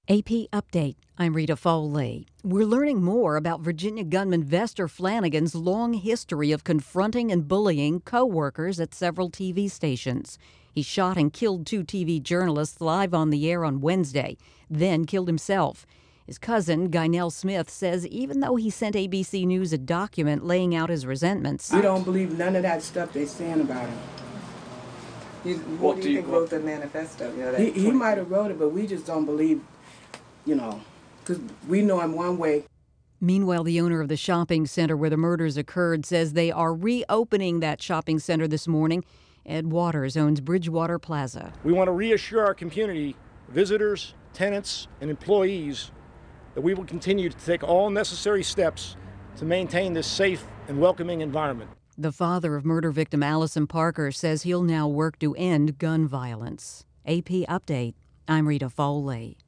AP Update. I'm Rita Foley. We're learning more about Virginia gunman Vester Flanagan's long history of confronting and bullying co-workers at several TV stations. He shot and killed two TV journalists live on the air on Wednesday, then killed himself. His cousin, Guynell Smith, says even though he sent ABC News a document laying out his resentments, we don't believe none of that stuff they're saying about him. What do you think wrote the manifesto? He might have wrote it, but we just don't believe, because we know him one way. Meanwhile, the owner of the shopping center where the murders occurred says they are reopening that shopping center this morning. Ed Waters owns Bridgewater Plaza. We want to reassure our community, visitors, tenants, and employees that we will continue to take all necessary steps to maintain this safe and welcoming environment. The father of murder victim Allison Parker says he'll now work to end gun violence. AP Update. I'm Rita Foley.